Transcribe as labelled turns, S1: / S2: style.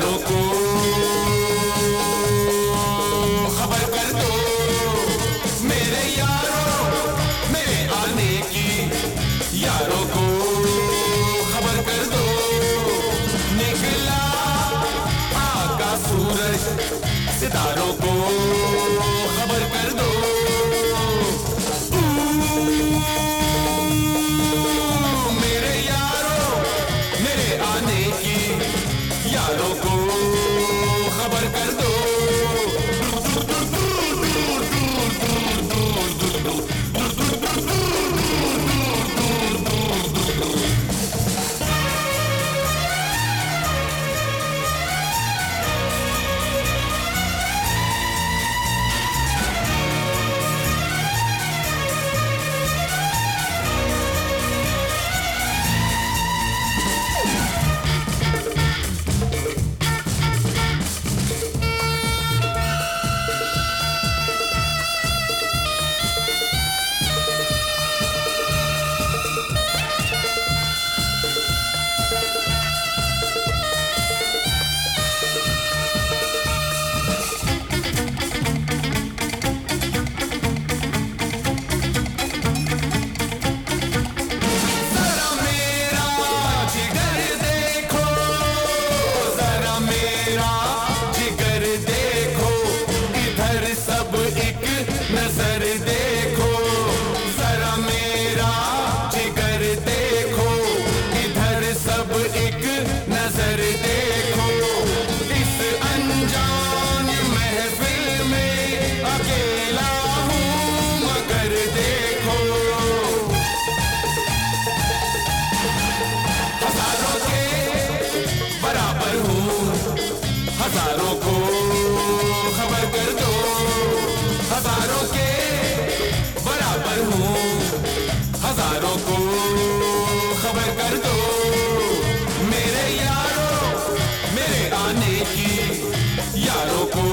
S1: यारों को खबर कर दो, मेरे यारों मेरे आने की, यारों को खबर कर दो। निकला आका सूरज, सितारों को खबर कर दो। मेरे यारों मेरे आने की, यारों को खबर कर दो। नजर देखो जरा मेरा जिगर देखो, इधर सब एक नजर देखो। इस अनजान महफिल में अकेला हूँ मगर देखो, हजारों के बराबर हूँ, हजारों को खबर कर दो। हजारों के बराबर हूँ, हजारों को खबर कर दो। मेरे यारों मेरे आने की, यारों को